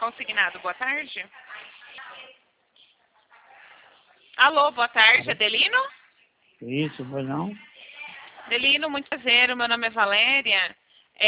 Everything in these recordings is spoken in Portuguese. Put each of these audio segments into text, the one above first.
Consignado, boa tarde. Alô, boa tarde, Adelino? Isso, foi não? Adelino, muito prazer, meu nome é Valéria.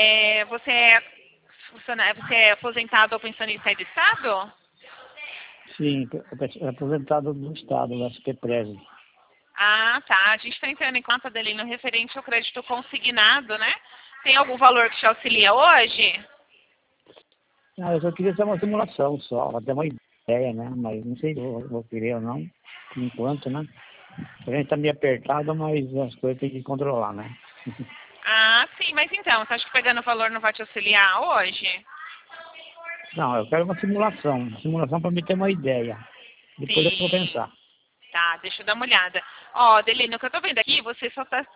Você é aposentado ou pensionista de Estado? Sim, aposentado do Estado, do SPPREV. Ah, tá. A gente está entrando em conta, Adelino, referente ao crédito consignado, né? Tem algum valor que te auxilia hoje? Ah, eu só queria ter uma simulação só, até uma ideia, né? Mas não sei se eu vou querer ou não, por enquanto, né? A gente tá meio apertado, mas as coisas tem que controlar, né? Ah, sim, mas então, você acha que pegando o valor não vai te auxiliar hoje? Não, eu quero uma simulação para me ter uma ideia. Depois eu vou Sim. pensar. Tá, deixa eu dar uma olhada. Ó, Adelino, o que eu tô vendo aqui, você só tá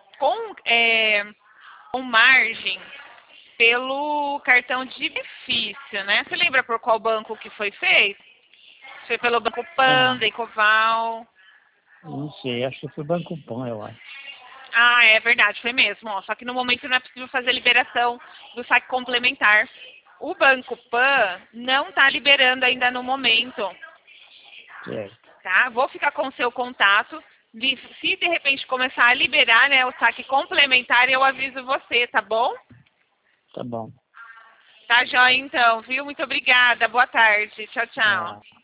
com margem pelo cartão de benefício, né? Você lembra por qual banco que foi feito? Foi pelo Banco Ah, Panda, Ecoval. não sei, acho que foi Banco Pan, eu acho. Ah, é verdade, foi mesmo. Ó. Só que no momento não é possível fazer liberação do saque complementar. O Banco Pan não está liberando ainda no momento, Certo, tá? Vou ficar com o seu contato. Se de repente começar a liberar, né, o saque complementar, eu aviso você, tá bom? tá bom. Tá joia então, viu? Muito obrigada. Boa tarde. Tchau, tchau. Ah.